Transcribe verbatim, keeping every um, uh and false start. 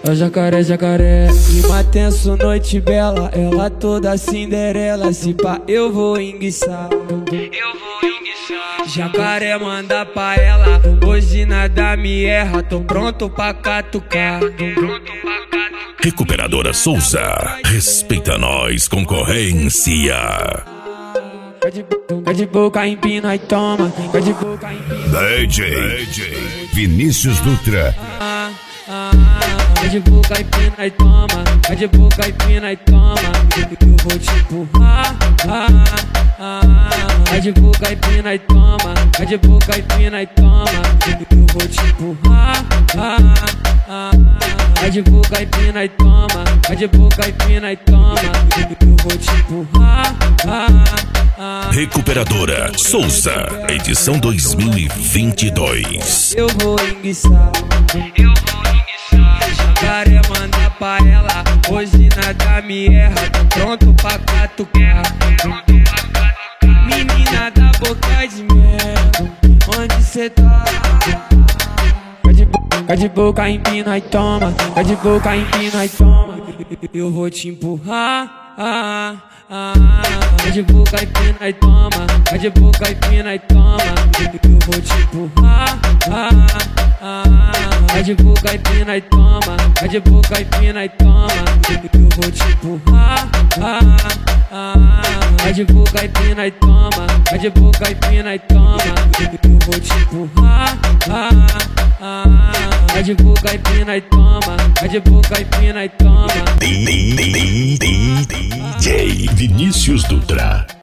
Ó jacaré, jacaré, clima tenso, noite bela, ela toda Cinderela, se pá eu vou enguiçar, eu vou enguiçar. Jacaré manda pra ela, hoje nada me erra, tô pronto pra catucar, tô pronto pra catucar. Recuperadora Souza, respeita nós, concorrência. Quer de boca, empina e toma, quer de boca, empina. D J Vinícius Dutra. Ah, ah, Vai de boca e pina e toma, vai de boca e pina e toma, eu vou te empurrar. Ah, ah, Vai de boca e pina e toma, vai de boca e pina e toma, eu vou te empurrar. Ah, ah, Vai de boca e pina e toma, vai de boca e pina e toma, eu vou te empurrar. Ah, ah, Recuperadora Souza, edição dois mil e vinte e dois. Eu vou enguiçar, eu vou enguiçar. Jacaré manda pra ela, hoje nada me erra, tô pronto pra catucar, pronto pra catucar. Menina da boca de mel, onde cê tá? Vai de boca, empina e toma, vai de boca, empina e toma, eu vou te empurrar. Ah, ah, Vai de boca, empina e toma, vai de boca, empina e toma, eu vou te empurrar. Ah, ah, Vai de boca, empina e toma, vai de boca, empina e toma, eu vou te empurrar. Ah, ah, Vai de boca, empina e toma, vai de boca, empina e toma, eu vou te empurrar. Ah, ah, Vai de boca, empina e toma, vai de boca, empina e toma. D J Vinícius Dutra.